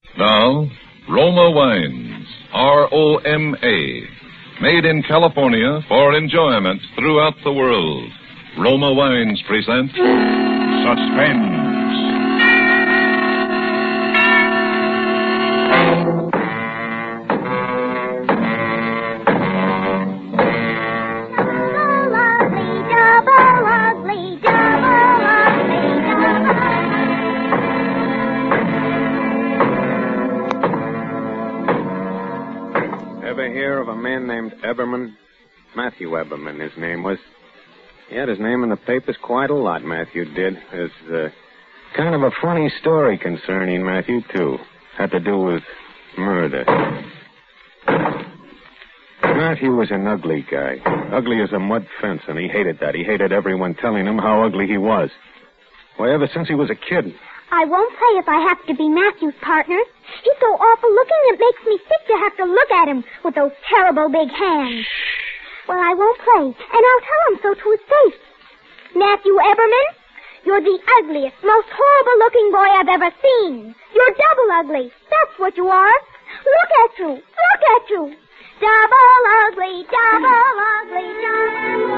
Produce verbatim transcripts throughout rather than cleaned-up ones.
Now, Roma Wines, R O M A, made in California for enjoyment throughout the world. Roma Wines present Suspense. Ever hear of a man named Eberman? Matthew Eberman, his name was. He had his name in the papers quite a lot, Matthew did. There's uh, kind of a funny story concerning Matthew, too. Had to do with murder. Matthew was an ugly guy. Ugly as a mud fence, and he hated that. He hated everyone telling him how ugly he was. Why, ever since he was a kid. I won't play if I have to be Matthew's partner. He's so awful looking it makes me sick to have to look at him with those terrible big hands. Well, I won't play, and I'll tell him so to his face. Matthew Eberman, you're the ugliest, most horrible-looking boy I've ever seen. You're double ugly. That's what you are. Look at you. Look at you. Double ugly, double ugly, double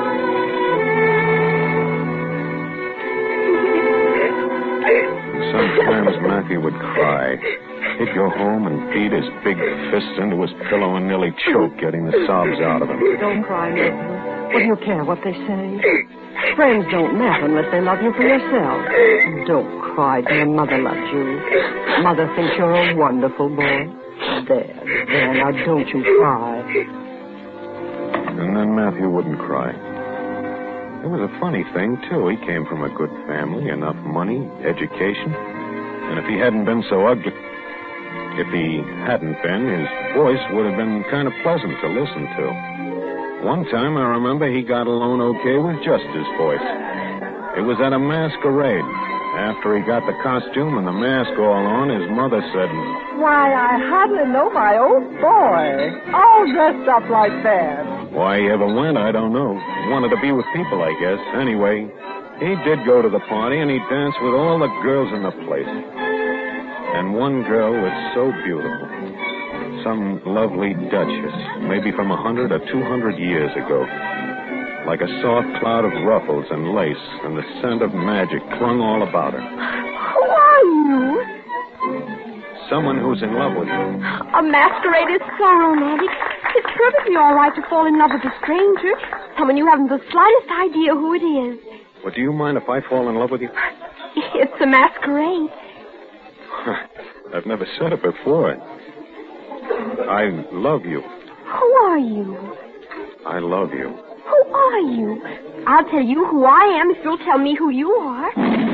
ugly. Sometimes Matthew would cry. He'd go home and beat his big fists into his pillow and nearly choke, getting the sobs out of him. Don't cry, Matthew. What do you care what they say? Friends don't matter unless they love you for yourself. Don't cry, dear. Mother loves you. Mother thinks you're a wonderful boy. There, there, now don't you cry. And then Matthew wouldn't cry. It was a funny thing, too. He came from a good family, enough money, education. And if he hadn't been so ugly, if he hadn't been, his voice would have been kind of pleasant to listen to. One time, I remember, he got along okay with just his voice. It was at a masquerade. After he got the costume and the mask all on, his mother said, "Why, I hardly know my own boy. All dressed up like that." Why he ever went, I don't know. Wanted to be with people, I guess. Anyway, he did go to the party, and he danced with all the girls in the place. And one girl was so beautiful. Some lovely duchess, maybe from a hundred or two hundred years ago. Like a soft cloud of ruffles and lace, and the scent of magic clung all about her. Who are you? Someone who's in love with you. A masquerade is so romantic. It's perfectly all right to fall in love with a stranger. Someone you haven't the slightest idea who it is. Well, do you mind if I fall in love with you? It's a masquerade. I've never said it before. I love you. Who are you? I love you. Who are you? I'll tell you who I am if you'll tell me who you are.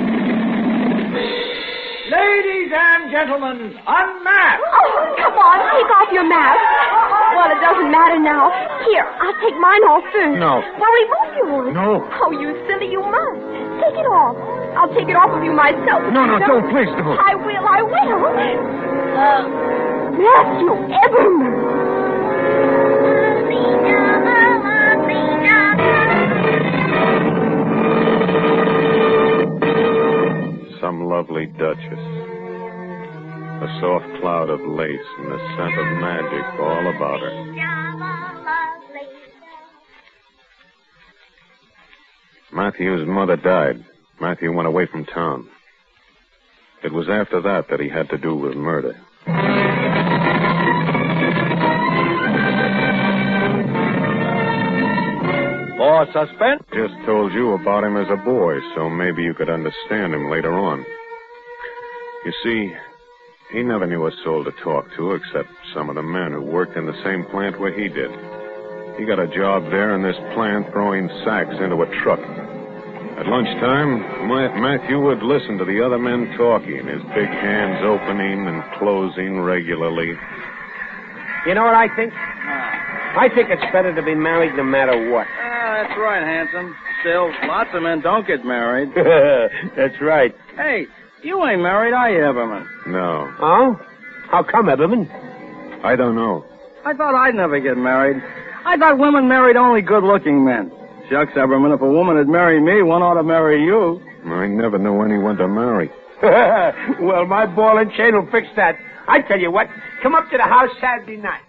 Ladies and gentlemen, unmasked! Oh, come on, take off your mask. Well, it doesn't matter now. Here, I'll take mine off first. No. Well, remove yours. No. Oh, you silly, you must. Take it off. I'll take it off of you myself. No, no, don't, please don't. I will, I will. Uh, Matthew Eberman. Some lovely duchess. A soft cloud of lace and the scent of magic all about her. Matthew's mother died. Matthew went away from town. It was after that that he had to do with murder. For suspense? Just told you about him as a boy, so maybe you could understand him later on. You see, he never knew a soul to talk to except some of the men who worked in the same plant where he did. He got a job there in this plant throwing sacks into a truck. At lunchtime, Matthew would listen to the other men talking, his big hands opening and closing regularly. You know what I think? I think it's better to be married no matter what. Ah, that's right, handsome. Still, lots of men don't get married. That's right. Hey, you ain't married, are you, Eberman? No. Oh? How come, Eberman? I don't know. I thought I'd never get married. I thought women married only good-looking men. Shucks, Eberman, if a woman had married me, one ought to marry you. I never knew anyone to marry. Well, my ball and chain will fix that. I tell you what, come up to the house Saturday night.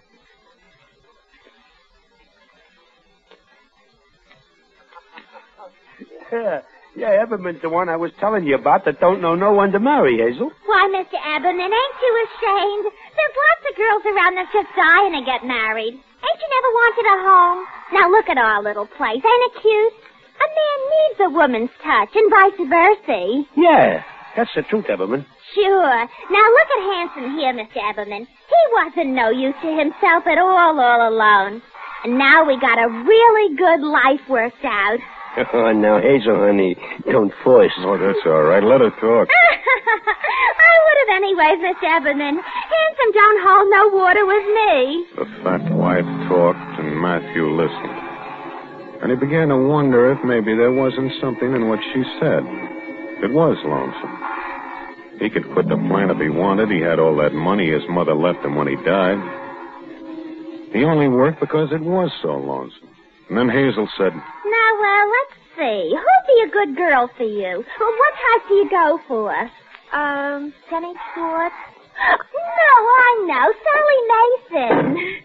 Yeah, yeah, Eberman's the one I was telling you about that don't know no one to marry, Hazel. Why, Mister Eberman, ain't you ashamed? There's lots of girls around that's just dying to get married. Ain't you never wanted a home? Now look at our little place. Ain't it cute? A man needs a woman's touch and vice versa. Yeah, that's the truth, Eberman. Sure. Now look at Hanson here, Mister Eberman. He wasn't no use to himself at all, all alone. And now we got a really good life worked out. Oh, now, Hazel, honey, don't force. Oh, that's all right. Let her talk. I would have anyways, Mister Eberman. Hanson don't hold no water with me. The fat wife talked, and Matthew listened. And he began to wonder if maybe there wasn't something in what she said. It was lonesome. He could quit the plant if he wanted. He had all that money his mother left him when he died. He only worked because it was so lonesome. And then Hazel said, Now, well, let's see. Who'd be a good girl for you? Well, what type do you go for? Um, tennis shorts? No, I know. Sally Mason.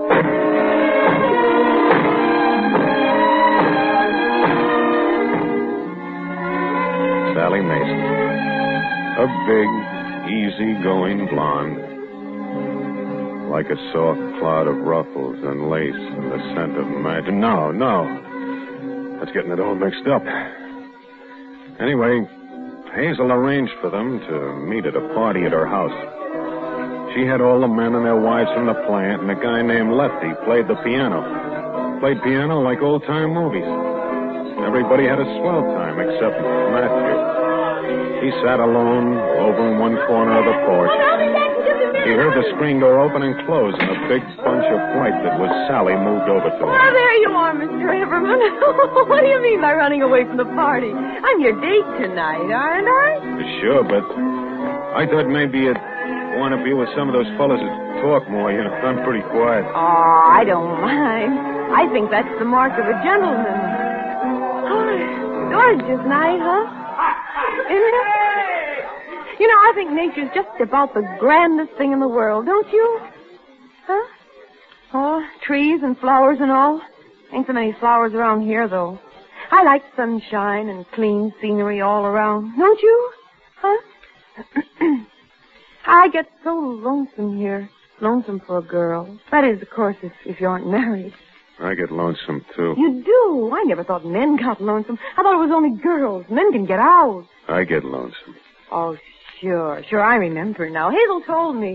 Sally Mason. A big, easy-going blonde. Like a soft cloud of ruffles and lace and the scent of magic. No, no. That's getting it all mixed up. Anyway, Hazel arranged for them to meet at a party at her house. She had all the men and their wives from the plant, and a guy named Lefty played the piano. Played piano like old-time movies. Everybody had a swell time except Matthew. He sat alone over in one corner of the porch. He heard the screen door open and close, and a big bunch of white that was Sally moved over to him. Oh, there you are, Mister Eberman. What do you mean by running away from the party? I'm your date tonight, aren't I? Sure, but I thought maybe you'd want to be with some of those fellas that talk more. You know, I'm pretty quiet. Oh, I don't mind. I think that's the mark of a gentleman. Oh, gorgeous night, huh? Isn't it? You know, I think nature's just about the grandest thing in the world, don't you? Huh? Oh, trees and flowers and all. Ain't so many flowers around here, though. I like sunshine and clean scenery all around. Don't you? Huh? I get so lonesome here. Lonesome for a girl. That is, of course, if, if you aren't married. I get lonesome, too. You do? I never thought men got lonesome. I thought it was only girls. Men can get out. I get lonesome. Oh, sure. Sure, I remember now. Hazel told me.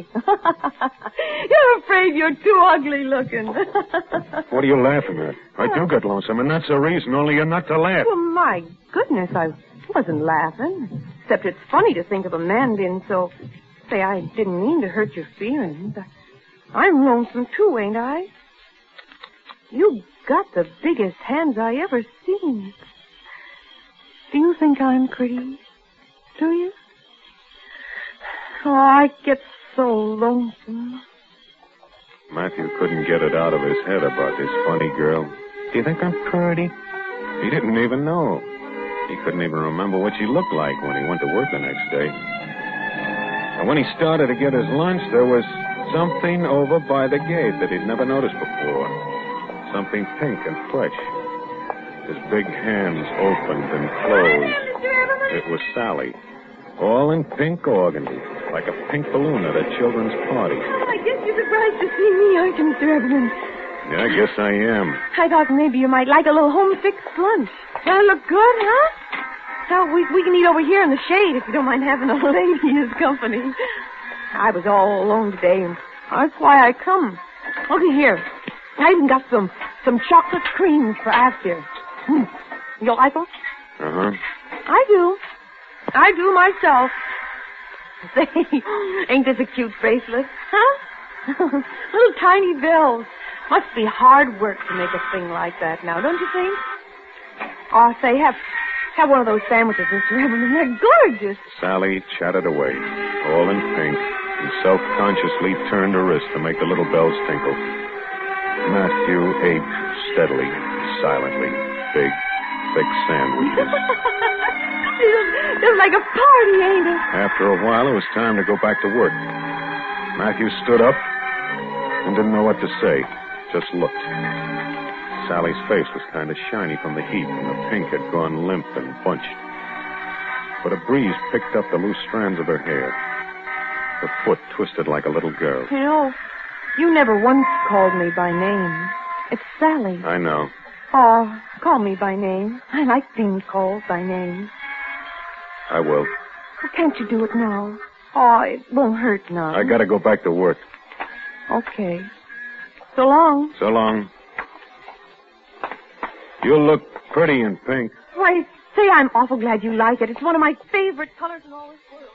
You're afraid you're too ugly looking. What are you laughing at? I do get lonesome, and that's the reason, only you're not to laugh. Well, my goodness, I wasn't laughing. Except it's funny to think of a man being so... Say, I didn't mean to hurt your feelings. I'm lonesome, too, ain't I? You got the biggest hands I ever seen. Do you think I'm pretty? Do you? Oh, I get so lonesome. Matthew couldn't get it out of his head about this funny girl. Do you think I'm pretty? He didn't even know. He couldn't even remember what she looked like when he went to work the next day. And when he started to get his lunch, there was something over by the gate that he'd never noticed before. Something pink and fresh. His big hands opened and closed. It was Sally. All in pink organdy, like a pink balloon at a children's party. Well, I guess you're surprised to see me, aren't you, Mister Eberman? Yeah, I guess I am. I thought maybe you might like a little home-fixed lunch. Does it look good, huh? Now, we, we can eat over here in the shade if you don't mind having a lady as company. I was all alone today, and that's why I come. Looky here. I even got some, some chocolate creams for after. Hmm. You like them? Uh-huh. I do. I do myself. Say, ain't this a cute bracelet? Huh? Little tiny bells. Must be hard work to make a thing like that now, don't you think? Oh, say, have have one of those sandwiches, Mister Eberman. They're gorgeous. Sally chatted away, all in pink, and self-consciously turned her wrist to make the little bells tinkle. Matthew ate steadily, silently, big, thick sandwiches. It's like a party, ain't it? After a while, it was time to go back to work. Matthew stood up and didn't know what to say. Just looked. Sally's face was kind of shiny from the heat, and the pink had gone limp and bunched. But a breeze picked up the loose strands of her hair. Her foot twisted like a little girl. You know, you never once called me by name. It's Sally. I know. Oh, call me by name. I like being called by name. I will. Well, can't you do it now? Oh, it won't hurt now. I gotta go back to work. Okay. So long. So long. You look pretty in pink. Why, say I'm awful glad you like it. It's one of my favorite colors in all this world.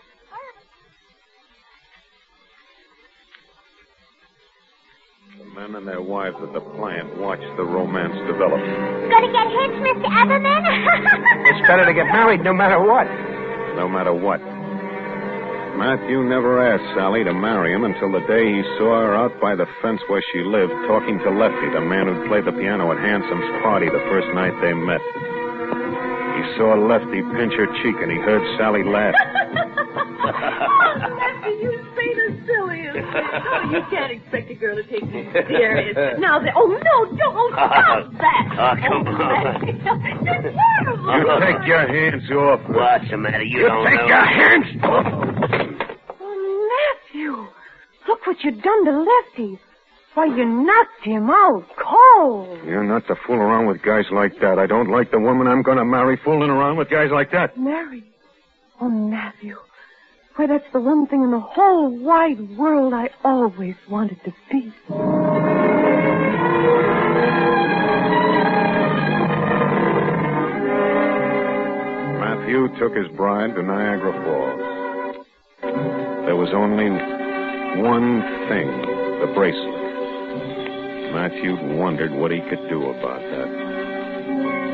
The men and their wives at the plant watched the romance develop. Gonna get hitched, Mister Everman? It's better to get married no matter what. No matter what. Matthew never asked Sally to marry him until the day he saw her out by the fence where she lived talking to Lefty, the man who played the piano at Handsome's party the first night they met. He saw Lefty pinch her cheek and he heard Sally laugh. Oh, Lefty, you say the silliest thing. Oh, you can't expect a girl to take you serious. Now, the, oh, no, don't stop that. Oh, come on. You're terrible. You take your hands off. What's the matter? You, You don't take know. your hands off. Oh, Matthew, look what you've done to Lefty. Why, you knocked him out cold. You're not to fool around with guys like that. I don't like the woman I'm going to marry fooling around with guys like that. Mary. Oh, Matthew. Why, that's the one thing in the whole wide world I always wanted to be. Matthew took his bride to Niagara Falls. There was only one thing, the bracelet. Matthew wondered what he could do about that.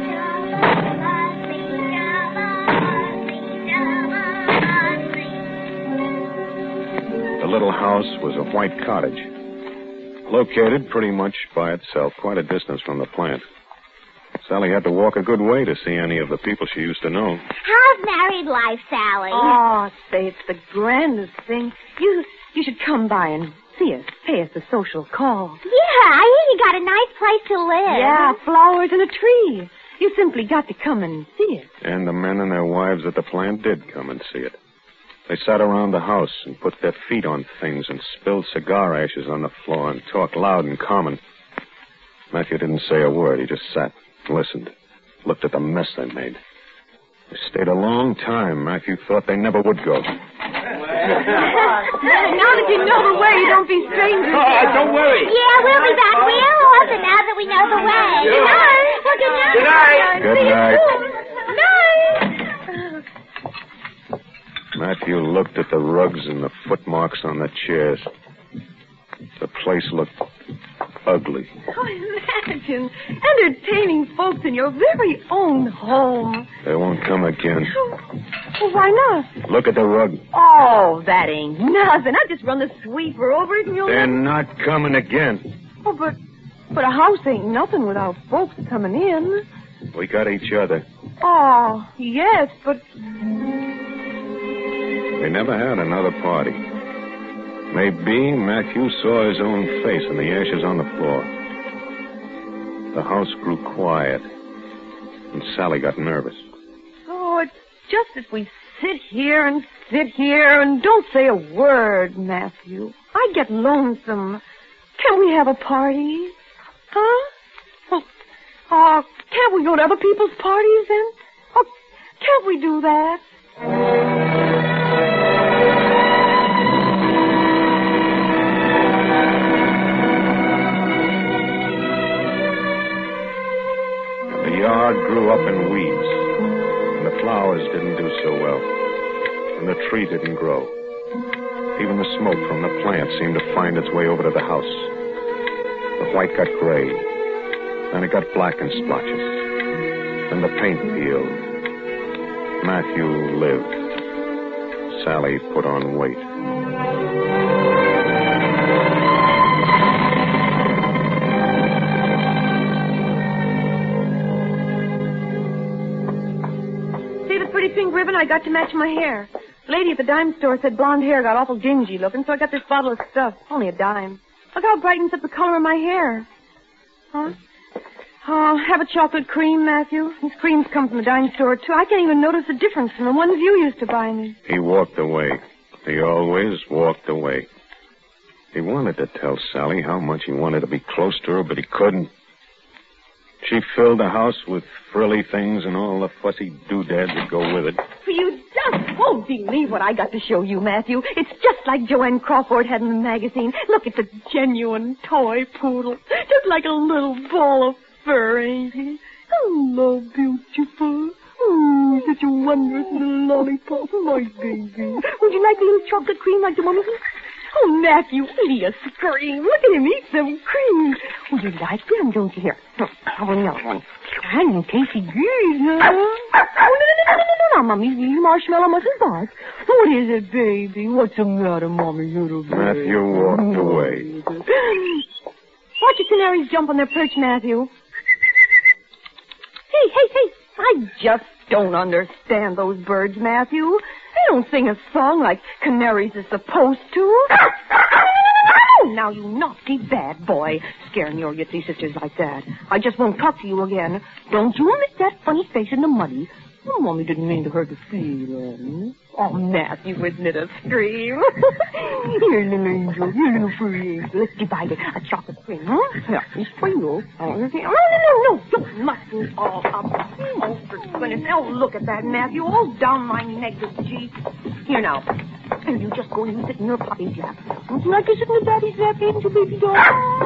The little house was a white cottage, located pretty much by itself, quite a distance from the plant. Sally had to walk a good way to see any of the people she used to know. How's married life, Sally? Oh, say, it's the grandest thing. You you should come by and see us, pay us a social call. Yeah, I hear you got a nice place to live. Yeah, flowers and a tree. You simply got to come and see it. And the men and their wives at the plant did come and see it. They sat around the house and put their feet on things and spilled cigar ashes on the floor and talked loud and common. Matthew didn't say a word. He just sat, listened, looked at the mess they made. They stayed a long time. Matthew thought they never would go. Now that you know the way, don't be strangers. Oh, don't worry. Yeah, we'll be back real often now that we know the way. Good night. Well, good night. Good night. Good night. Night. Matthew looked at the rugs and the footmarks on the chairs. The place looked ugly. Oh, imagine entertaining folks in your very own home. They won't come again. Well, why not? Look at the rug. Oh, that ain't nothing. I just run the sweeper over it and you'll... They're not coming again. Oh, but, but a house ain't nothing without folks coming in. We got each other. Oh, yes, but... They never had another party. Maybe Matthew saw his own face in the ashes on the floor. The house grew quiet, and Sally got nervous. Oh, it's just that we sit here and sit here and don't say a word, Matthew. I get lonesome. Can we have a party? Huh? Well, oh, can't we go to other people's parties then? Oh, can't we do that? The yard grew up in weeds, and the flowers didn't do so well, and the tree didn't grow. Even the smoke from the plant seemed to find its way over to the house. The white got gray, then it got black in splotches, then the paint peeled. Matthew lived. Sally put on weight. See the pretty pink ribbon I got to match my hair? Lady at the dime store said blonde hair got awful dingy looking, so I got this bottle of stuff. Only a dime. Look how it brightens up the color of my hair. Huh? Oh, have a chocolate cream, Matthew. These creams come from the dime store, too. I can't even notice the difference from the ones you used to buy me. He walked away. He always walked away. He wanted to tell Sally how much he wanted to be close to her, but he couldn't. She filled the house with frilly things and all the fussy doodads that go with it. You just won't believe what I got to show you, Matthew. It's just like Joanne Crawford had in the magazine. Look, it's a genuine toy poodle. Just like a little ball of fur, ain't he? Hello, beautiful. Oh, such a wondrous little lollipop, my baby. Would you like a little chocolate cream like the one? Oh, Matthew, eat a scream. Look at him eat some cream. Would you like them, don't you? Here, have another one. And in case he gives, huh? Oh, no, no, no, no, no, no, Mommy. You marshmallow mustn't bark. What is it, baby? What's the matter, Mommy? Little baby? Matthew walked away. Watch your canaries jump on their perch, Matthew. Hey, hey, hey. I just don't understand those birds, Matthew. They don't sing a song like canaries are supposed to. Now, you naughty bad boy, scaring your Yitsy sisters like that. I just won't talk to you again. Don't you make that funny face in the muddy. Oh, Mommy didn't mean to hurt his feelings. Oh, Matthew, isn't it a scream? Here, little angel, here, little free angel. Let's divide it. A chocolate cream, huh? Yeah, it's for you. Oh, no, no, no, no. You mustn't all up. Oh, for goodness. Oh, look at that, Matthew. All down my neck, the cheek. Here now. Here, you just go and sit in your papa's lap. Don't you like to sit in the daddy's lap, angel baby doll?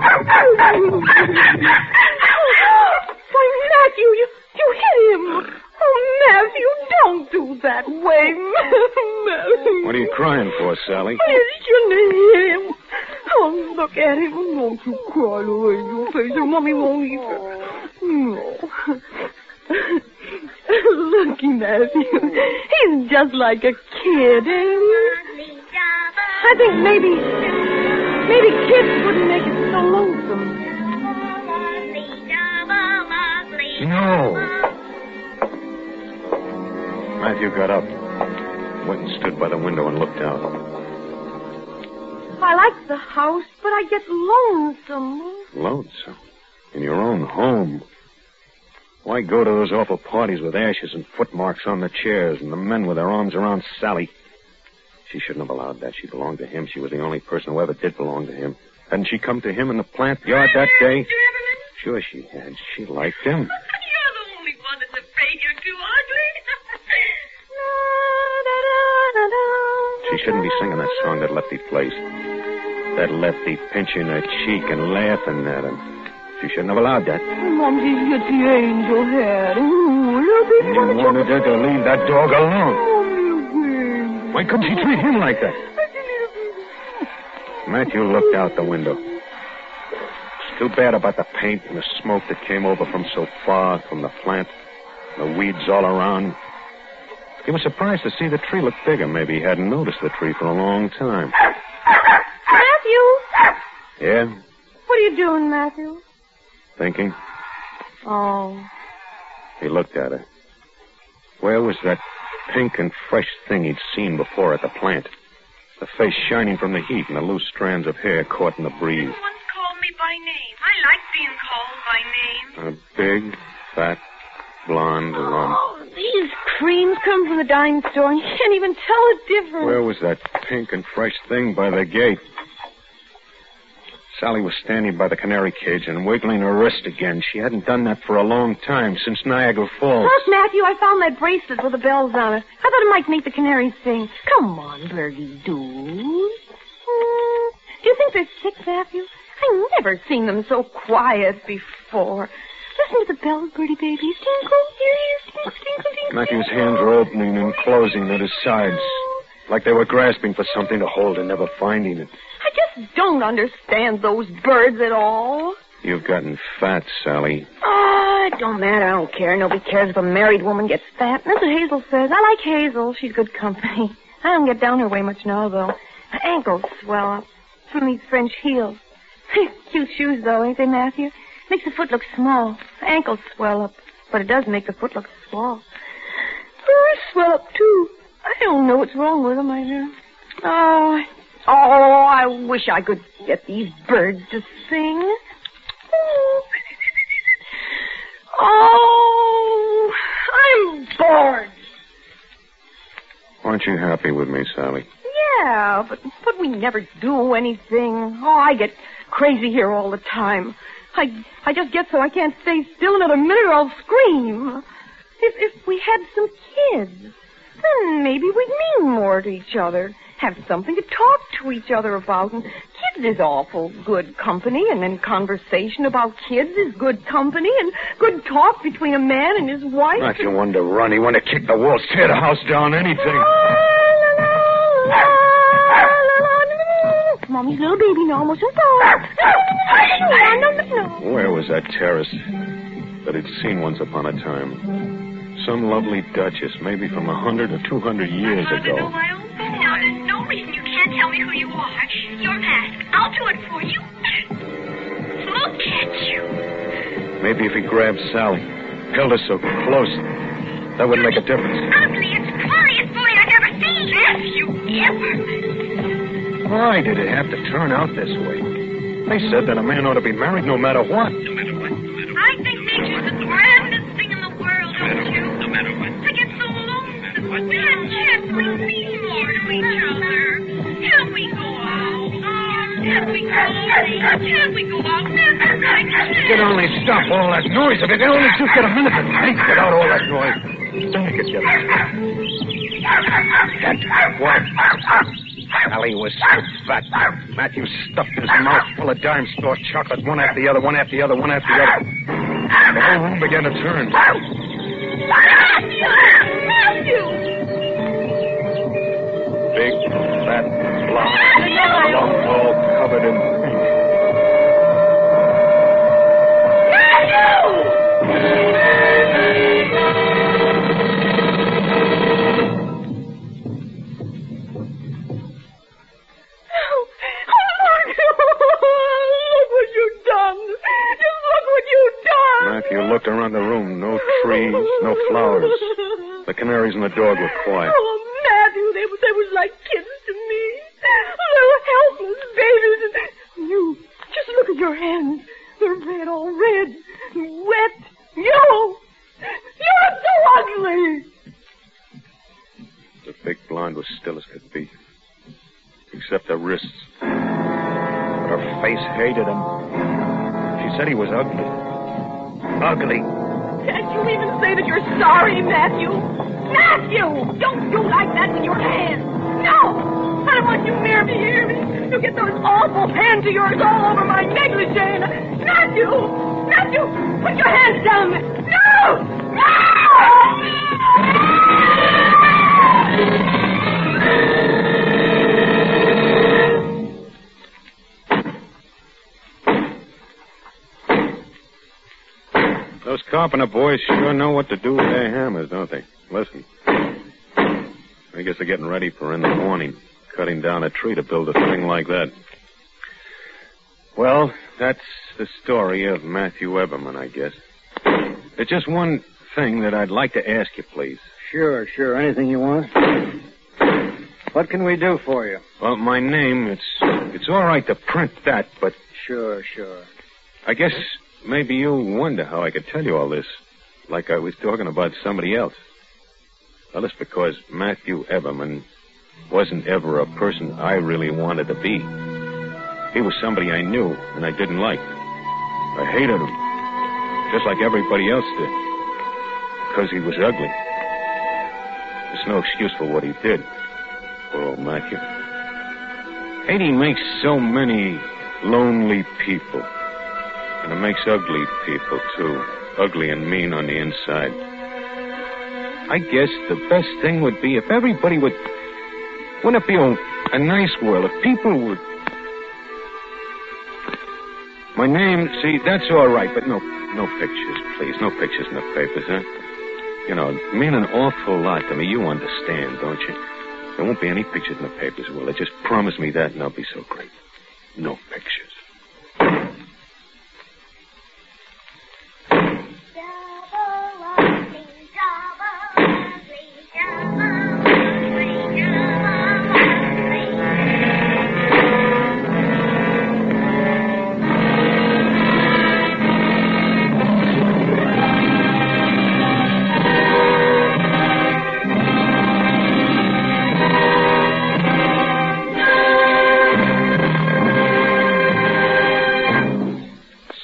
Why, Matthew, you, you hit him. Oh, Matthew, don't do that way, Matthew. What are you crying for, Sally? You shouldn't have hit him. Oh, look at him. Don't you cry away your face, or Mommy won't either. No. Looky, Matthew. He's just like a kid, ain't he? I think maybe, maybe kids wouldn't make it so lonesome. No. Matthew got up, went and stood by the window and looked out. I like the house, but I get lonesome. Lonesome? In your own home? Why go to those awful parties with ashes and footmarks on the chairs and the men with their arms around Sally? She shouldn't have allowed that. She belonged to him. She was the only person who ever did belong to him. Hadn't she come to him in the plant yard that day? Sure she had. She liked him. You're the only one that's afraid you're too ugly. She shouldn't be singing that song that Lefty plays. That Lefty pinching her cheek and laughing at him. She shouldn't have allowed that. Momsy, it's the angel head. Ooh, you wanted her to leave that dog alone. Why couldn't she treat him like that? Matthew looked out the window. It's too bad about the paint and the smoke that came over from so far from the plant. The weeds all around. He was surprised to see the tree look bigger. Maybe he hadn't noticed the tree for a long time. Matthew! Yeah? What are you doing, Matthew? Thinking. Oh. He looked at her. Where was that pink and fresh thing he'd seen before at the plant? The face shining from the heat and the loose strands of hair caught in the breeze. No one's called me by name. I like being called by name. A big, fat, blonde lump. Oh, these creams come from the dime store, and you can't even tell the difference. Where was that pink and fresh thing by the gate? Sally was standing by the canary cage and wiggling her wrist again. She hadn't done that for a long time, since Niagara Falls. Look, Matthew, I found that bracelet with the bells on it. I thought it might make the canaries sing. Come on, birdie doos. Mm, do you think they're sick, Matthew? I've never seen them so quiet before. Listen to the bells, birdie babies. Tinkle, ears, tinkle, tinkle, tinkle. Matthew's hands were opening and closing at his sides, like they were grasping for something to hold and never finding it. I just don't understand those birds at all. You've gotten fat, Sally. Oh, it don't matter. I don't care. Nobody cares if a married woman gets fat. That's what Hazel says. I like Hazel. She's good company. I don't get down her way much now, though. Her ankles swell up from these French heels. Cute shoes, though, ain't they, Matthew? Makes the foot look small. The ankles swell up, but it does make the foot look small. Furs swell up, too. don't know what's wrong with him, I do. Oh, oh, I wish I could get these birds to sing. Oh, I'm bored. Aren't you happy with me, Sally? Yeah, but but we never do anything. Oh, I get crazy here all the time. I I just get so I can't stay still another minute or I'll scream. If if we had some kids, then maybe we'd mean more to each other. Have something to talk to each other about. And kids is awful good company, and then conversation about kids is good company, and good talk between a man and his wife. Not you want to run. You want to kick the walls, tear the house down, anything. Mommy's little baby now, almost in Where was that terrace that I'd seen once upon a time? Some lovely duchess, maybe from a hundred or two hundred years ago. Now, there's no reason you can't tell me who you are. Your mask. I'll do it for you. Look at you. Maybe if he grabbed Sally, held her so close, that would make a difference. Ugliest, funniest boy I've ever seen. Have you ever? Why did it have to turn out this way? They said that a man ought to be married no matter what. No matter what. I think nature's the grandest thing in the world, don't you? No matter what. I get so lonesome. We had chance we mean more to each other. Can't we go out? Oh, can't we go out? Can't we go out? You could only stop all that noise. If you could only just get a minute to think, get out all that noise. Think it, get That what? Sally was so fat. Matthew stuffed his mouth full of dime store chocolate, one after the other, one after the other, one after the other. The whole room began to turn. Matthew! Matthew! Big, fat, blonde, long haul, covered in pink. Matthew looked around the room. No trees, no flowers. The canaries and the dog were quiet. Oh, Matthew, they, they was like kids to me. Little helpless babies. And you, just look at your hands. They're red, all red, wet. You, you're so ugly. The big blonde was still as could be, except her wrists. But her face hated him. She said he was ugly. Ugly. Can't you even say that you're sorry, Matthew? Matthew! Don't do like that with your hands. No! I don't want you near me, hear me? You get those awful hands of yours all over my negligee. And... Matthew! Matthew! Put your hands down there. No! Those carpenter boys sure know what to do with their hammers, don't they? Listen. I guess they're getting ready for in the morning, cutting down a tree to build a thing like that. Well, that's the story of Matthew Everman, I guess. There's just one thing that I'd like to ask you, please. Sure, sure. Anything you want. What can we do for you? Well, my name, it's it's all right to print that, but... Sure, sure. I guess maybe you'll wonder how I could tell you all this, like I was talking about somebody else. Well, it's because Matthew Everman wasn't ever a person I really wanted to be. He was somebody I knew and I didn't like. I hated him, just like everybody else did, because he was ugly. There's no excuse for what he did, poor old Matthew. Hate makes so many lonely people, and it makes ugly people, too, ugly and mean on the inside. I guess the best thing would be if everybody would... Wouldn't it be a, a nice world if people would... My name, see, that's all right, but no no pictures, please. No pictures in the papers, huh? You know, mean an awful lot to me. You understand, don't you? There won't be any pictures in the papers, will there? Just promise me that and I'll be so great. No pictures.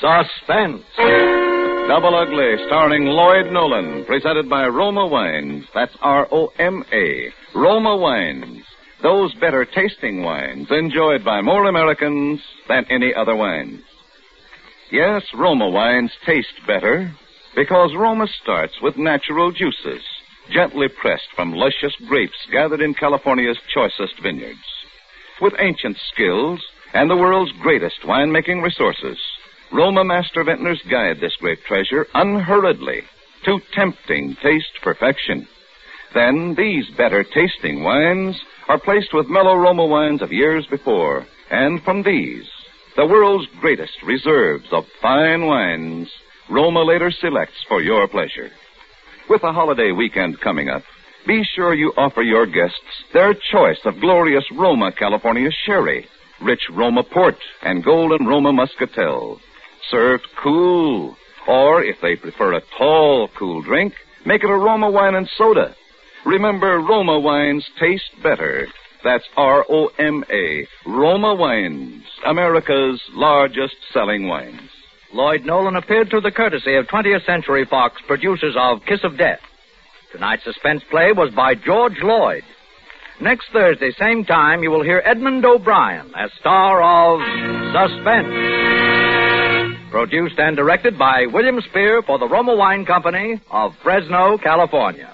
Suspense. Double Ugly, starring Lloyd Nolan, presented by Roma Wines. That's R O M A. Roma Wines. Those better tasting wines enjoyed by more Americans than any other wines. Yes, Roma wines taste better because Roma starts with natural juices, gently pressed from luscious grapes gathered in California's choicest vineyards. With ancient skills and the world's greatest winemaking resources, Roma master vintners guide this great treasure unhurriedly to tempting taste perfection. Then these better tasting wines are placed with mellow Roma wines of years before, and from these, the world's greatest reserves of fine wines, Roma later selects for your pleasure. With the holiday weekend coming up, be sure you offer your guests their choice of glorious Roma California sherry, rich Roma port, and golden Roma muscatel. Served cool. Or, if they prefer a tall, cool drink, make it a Roma wine and soda. Remember, Roma wines taste better. That's R O M A. Roma Wines, America's largest selling wines. Lloyd Nolan appeared through the courtesy of twentieth Century Fox, producers of Kiss of Death. Tonight's suspense play was by George Lloyd. Next Thursday, same time, you will hear Edmund O'Brien as star of Suspense. Produced and directed by William Spear for the Roma Wine Company of Fresno, California.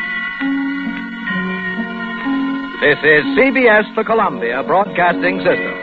This is C B S, the Columbia Broadcasting System.